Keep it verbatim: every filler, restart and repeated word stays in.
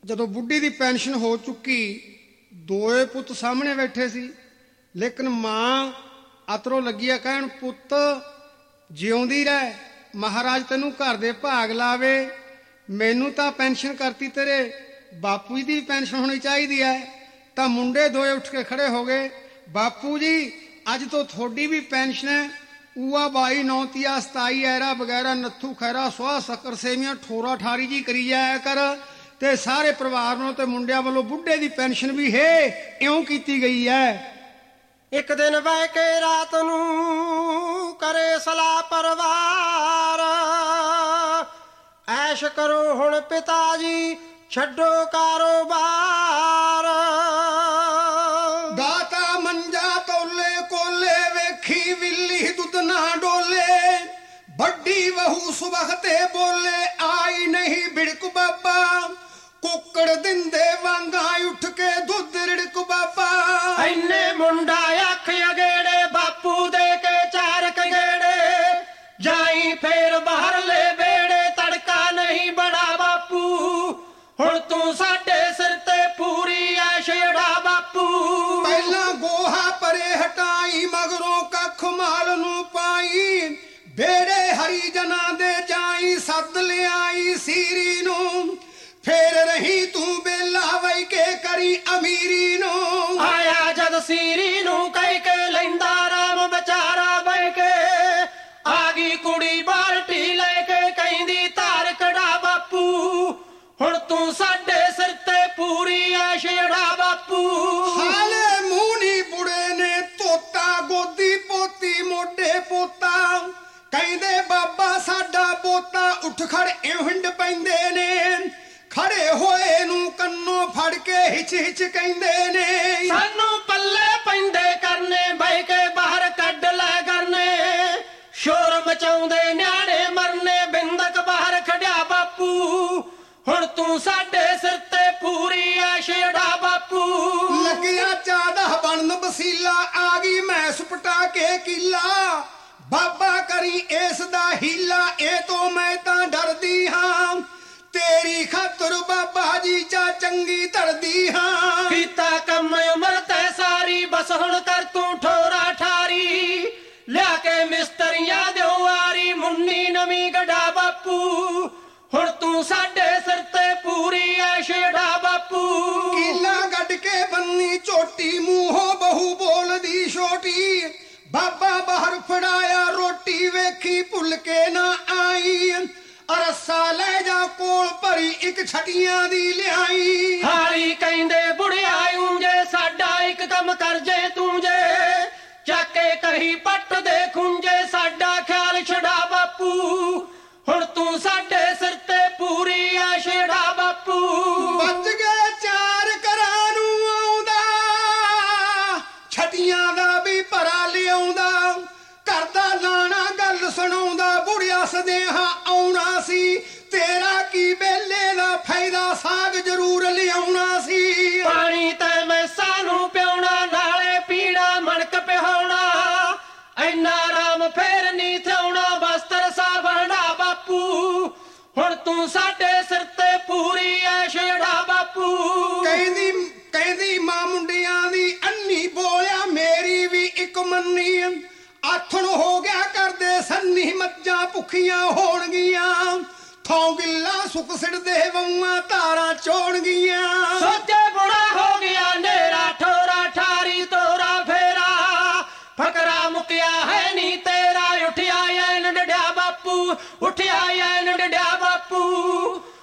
ਜਦੋਂ ਬੁੱਢੀ ਦੀ ਪੈਨਸ਼ਨ ਹੋ ਚੁੱਕੀ, ਦੋਏ ਪੁੱਤ ਸਾਹਮਣੇ ਬੈਠੇ ਸੀ, ਲੇਕਿਨ ਮਾਂ ਅਤਰੋਂ ਲੱਗੀ ਆ ਕਹਿਣ, ਪੁੱਤ ਜਿਉਂਦੀ ਰਹਿ, ਮਹਾਰਾਜ ਤੈਨੂੰ ਘਰ ਦੇ ਭਾਗ ਲਾਵੇ। ਮੈਨੂੰ ਤਾਂ ਪੈਨਸ਼ਨ ਕਰਤੀ, ਤੇਰੇ ਬਾਪੂ ਜੀ ਦੀ ਪੈਨਸ਼ਨ ਹੋਣੀ ਚਾਹੀਦੀ ਹੈ। ਤਾਂ ਮੁੰਡੇ ਦੋਏ ਉੱਠ ਕੇ ਖੜੇ ਹੋ ਗਏ, ਬਾਪੂ ਜੀ ਅੱਜ ਤੋਂ ਤੁਹਾਡੀ ਵੀ ਪੈਨਸ਼ਨ ਹੈ। ਊਆ ਬਾਈ ਨੌਤੀਆ ਸਤਾਈ ਐਰਾ ਵਗੈਰਾ ਨੱਥੂ ਖੈਰਾ ਸੁਆਹ ਸ਼ੱਕਰ ਸੇਵੀਆਂ ਠੋਰਾ ਠਾਰੀ ਜੀ ਕਰੀ ਜਾਇਆ ਕਰ, ਤੇ ਸਾਰੇ ਪਰਿਵਾਰ ਨੂੰ ਤੇ ਮੁੰਡਿਆਂ ਵੱਲੋਂ ਬੁੱਢੇ ਦੀ ਪੈਨਸ਼ਨ ਵੀ ਹੈ ਇਉਂ ਕੀਤੀ ਗਈ ਹੈ। ਇੱਕ ਦਿਨ ਬਹਿ ਕੇ ਰਾਤ ਨੂੰ ਕਰੇ ਸਲਾਹ ਪਰਿਵਾਰ, ਐਸ਼ ਕਰੋ ਹੁਣ ਪਿਤਾ ਜੀ ਛੱਡੋ ਕਾਰੋਬਾਰ। ਦਾਤਾ ਮੰਜਾ ਤੋਲੇ ਕੋਲੇ ਵੇਖੀ ਵਿਲੀ ਦੁੱਧ ਨਾ ਡੋਲੇ, ਵੱਡੀ ਵਹੂ ਸੁਬਹ ਤੇ ਬੋਲੇ ਆਈ ਨਹੀਂ ਬਿੜਕ ਬਾਬਾ, ਕੁੱਕੜ ਦਿੰਦੇ ਵਾਂਗਾ ਉੱਠ ਕੇ ਦੁੱਧ ਰਿੜਕ ਬਾਬਾ। ਐਨੇ ਮੁੰਡਾ ਅੱਖ ਅਗੇੜੇ ਬਾਪੂ ਦੇ ਕੇ ਚਾਰ ਕਗੇੜੇ, ਜਾਈ ਫੇਰ ਬਾਹਰਲੇ ਵੇੜੇ ਤੜਕਾ ਨਹੀਂ ਬੜਾ ਬਾਪੂ, ਹੁਣ ਤੂੰ ਸਾਡੇ ਸਿਰ ਤੇ ਪੂਰੀ ਐਸ਼ੜਾ ਬਾਪੂ। ਪਹਿਲਾਂ ਗੋਹਾ ਪਰੇ ਹਟਾਈ ਮਗਰੋਂ ਕੱਖ ਮਾਲ ਨੂੰ ਪਾਈ, ਵੇੜੇ ਹਰੀ ਜਨਾਂ ਦੇ ਜਾਈ ਸੱਦ ਲਿਆਈ ਸੀਰੀ ਨੂੰ, ਫੇਰ ਰਹੀ ਤੂੰ ਬੇਲਾ ਵਈ ਕੇ ਕਰੀ ਅਮੀਰੀ ਨੂੰ। ਆਇਆ ਜਦ ਸੀਰੀ ਨੂੰ ਕਹਿ ਕੇ ਲੈਂਦਾ ਰਾਮ ਵਿਚਾਰਾ ਬਹਿ ਕੇ, ਆ ਗਈ ਕੁੜੀ ਬਾਲਟੀ ਲੈ ਕੇ ਕਹਿੰਦੀ ਧਾਰ ਕਢਾ ਬਾਪੂ, ਹੁਣ ਤੂੰ ਸਾਡੇ ਸਿਰ ਤੇ ਪੂਰੀ ਐਸ਼ੜਾ ਬਾਪੂ। ਹਾਲੇ ਮੂੰਹ ਨੀ ਬੁੜੇ ਨੇ ਤੋਤਾ, ਗੋਦੀ ਪੋਤੀ ਮੋਢੇ ਪੋਤਾ, ਕਹਿੰਦੇ ਬਾਬਾ ਸਾਡਾ ਪੋਤਾ, ਉੱਠ ਖੜ ਇਉਂ ਹਿੰਡ ਪੈਂਦੇ ਨੇ, ਖੜੇ ਹੋਏ ਨੂੰ ਕੰਨੋਂ ਫੜ ਕੇ ਹਿਚ ਹਿਚ ਕਹਿੰਦੇ ਨੇ, ਸਾਨੂੰ ਪੱਲੇ ਪੈਂਦੇ ਕਰਨੇ ਬਹਿ ਕੇ ਬਾਹਰ ਕੱਢ ਲੈ ਕਰਨੇ, ਸ਼ੋਰ ਮਚਾਉਂਦੇ ਨਿਆਣੇ ਮਰਨੇ ਬਿੰਦਕ ਬਾਹਰ ਖੜਿਆ ਬਾਪੂ, ਹੁਣ ਤੂੰ ਸਾਡੇ ਸਿਰ ਤੇ ਪੂਰੀ ਐਸ਼ੜਾ ਬਾਪੂ। ਲੱਗਿਆ ਚਾਦਾ ਬਣਨ ਵਸੀਲਾ, ਆ ਗਈ ਮੈਸ ਪਟਾ ਕੇ ਕੀਲਾ, ਬਾਬਾ ਕਰੀ ਇਸ ਦਾ ਹੀਲਾ, ਇਹ ਤੋਂ ਮੈਂ ਤਾਂ ਡਰਦੀ ਹਾਂ, ਤੇਰੀ ਖਾਤਰ ਬਾਬਾ ਜੀ ਚਾ ਚੰਗੀ ਧਰਦੀ ਹਾਂ। ਕੀਤਾ ਕੰਮ ਉਮਰ ਤੇ ਸਾਰੀ, ਬਸ ਹੁਣ ਕਰ ਤੂੰ ਠੋਰਾ ਠਾਰੀ, ਲਿਆ ਕੇ ਮਿਸਤਰੀਆਂ ਦਿਓ ਵਾਰੀ, ਮੁੰਨੀ ਨਵੀਂ ਗੱਡਾ ਬਾਪੂ, ਹੁਣ ਤੂੰ ਸਾਡੇ ਸਿਰ ਤੇ ਪੂਰੀ ਐਸ਼ੜਾ ਬਾਪੂ। ਕੀਲਾ ਗੱਡ ਕੇ ਬੰਨੀ ਝੋਟੀ, ਮੂੰਹੋਂ ਬਹੂ ਬੋਲਦੀ ਛੋਟੀ, ਬਾਬਾ ਬਾਹਰ ਫੜਾਇਆ ਰੋਟੀ, ਵੇਖੀ ਭੁੱਲ ਕੇ ਨਾ ਆਈ, ਅਰਸਾ ਲੈ ਜਾ ਕੋਲ ਭਰੀ ਇੱਕ ਛਟੀਆਂ ਦੀ ਲਿਆਈ। ਹਾਰੀ ਕਹਿੰਦੇ ਬੁੜਿਆ ਉਂਝੇ ਸਾਡਾ ਇੱਕ ਕੰਮ ਕਰ ਜੇ ਤੂੰ ਜੇ, ਚੱਕ ਕੇ ਕਹੀ ਪੱਟ ਦੇ ਖੁੰਝੇ, ਸਾਡਾ ਖਿਆਲ ਛਡਾ ਬਾਪੂ, ਹੁਣ ਤੂੰ ਸਾਡੇ ਸਿਰ ਤੇ ਪੂਰੀ ਐਸ਼ੜਾ ਬਾਪੂ। ਵੱਜ ਗਏ ਚਾਰ ਘਰਾਂ ਨੂੰ ਆਉਂਦਾ, ਛਟੀਆਂ ਦਾ ਵੀ ਭਰਾ ਲਿਆਉਂਦਾ, ਕਰਦਾ ਲਾਣਾ ਗੱਲ ਸੁਣਾਉਂਦਾ, ਬੁੜਿਆ ਸਦੇਹਾ ਆਉਣਾ ਸੀ, ਤੇਰਾ ਕੀ ਬੇਲੇ ਦਾ ਫਾਇਦਾ, ਸਾਗ ਜ਼ਰੂਰ ਲਿਆਉਣਾ ਸੀ। ਪਾਣੀ ਤੇ ਮੈਂ ਸਾਨੂੰ ਪਿਆਉਣਾ, ਨਾਲੇ ਪੀਣਾ ਮਣਕ ਪਿਹਾਉਣਾ, ਐਨਾ ਰਾਮ ਫੇਰ ਨੀ ਥਿਆਉਣਾ, ਬਸਤਰ ਸਾਵਣਾ ਬਾਪੂ, ਹੁਣ ਤੂੰ ਸਾਡੇ ਸਿਰ ਤੇ ਪੂਰੀ ਐਸ਼ੜਾ ਬਾਪੂ। ਕਹਿੰਦੀ ਕਹਿੰਦੀ ਮਾਂ ਮੁੰਡਿਆਂ ਦੀ ਅੰਨੀ ਬੋਲਿਆ, ਮੇਰੀ ਵੀ ਇੱਕ ਮੰਨੀ, ਆਥਣ ਹੋ ਗਿਆ ਕਰਦੇ ਸੰਨੀ, ਮੱਝਾਂ ਭੁੱਖੀਆਂ ਹੋਣਗੀਆਂ, ਥੋਂ ਗਿੱਲਾ ਸੁੱਕ ਸਿੜਦੇ ਵਊਆਂ ਧਾਰਾਂ ਚੋਣਗੀਆਂ। ਸੋਚੇ ਬੁੜਾ ਹੋ ਗਿਆ ਨੇਰਾ, ਠੋਰਾ ਠਾਰੀ ਤੋਰਾ ਫੇਰਾ, ਫਕਰਾ ਮੁਕਿਆ ਹੈ ਨੀ ਤੇਰਾ, ਉੱਠਿਆ ਐਨ ਡਿਆ ਬਾਪੂ, ਉੱਠਿਆ ਐਨ ਡਿਆ ਬਾਪੂ,